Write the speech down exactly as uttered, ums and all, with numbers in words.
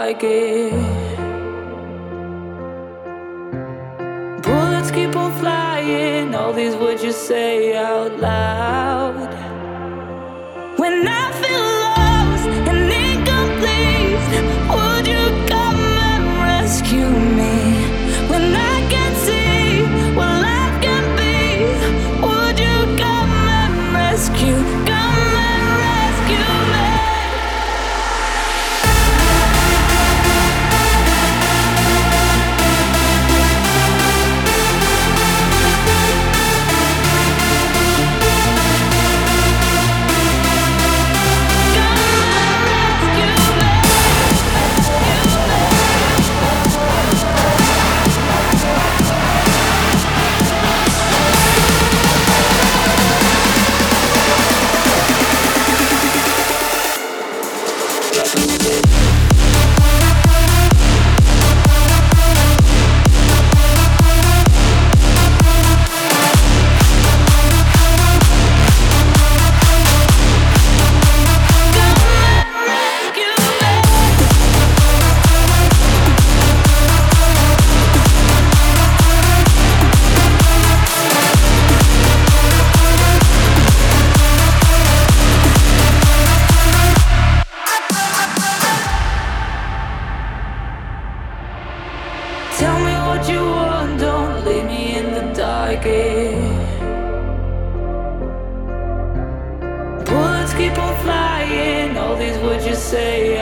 like it. Bullets keep on flying, all these words you say out loud. When I feel lost and incomplete, would you come and rescue me? When I can't see what life can be, would you come and rescue, come and rescue me? Tell me what you want, don't leave me in the dark. eh. Bullets keep on flying, all these words you say